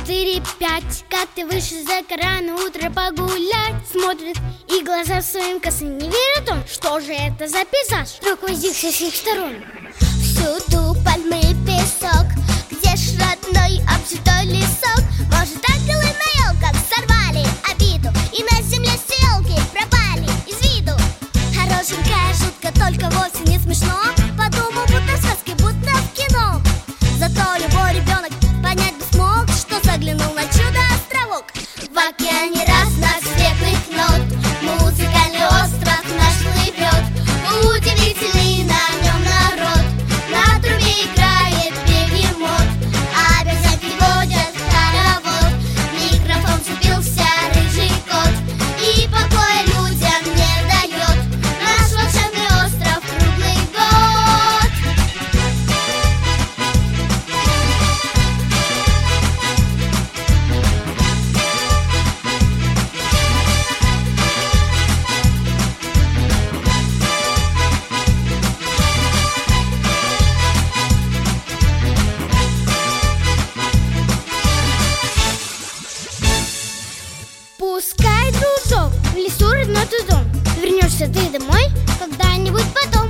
4, 5. Как ты вышел за гора на утро погулять? Смотрит, и глаза своим косым не верят он. Что же это за пейзаж? Вдруг возник со всех сторон. Всюду пальмы и песок, где ж родной обжитой лесок. Может, ангелы на елках сорвали обиду, и на земле стрелки пропали из виду. Хорошенькая шутка, только вовсе не смешно. Подумал, будто в сказке, будто в кино. Зато любой ребенок понять бы смог, что заглянул на чудо-островок. В океане разноцветных нот музыкальный остров наш плывет. Удивительный на нем народ, на трубе играет бегемот. Обязательно водят хоровод, микрофон вцепился рыжий кот. И покоя людям не дает наш волшебный остров круглый год. Пускай, дружок, в лесу родной твой дом. Вернешься ты домой когда-нибудь потом.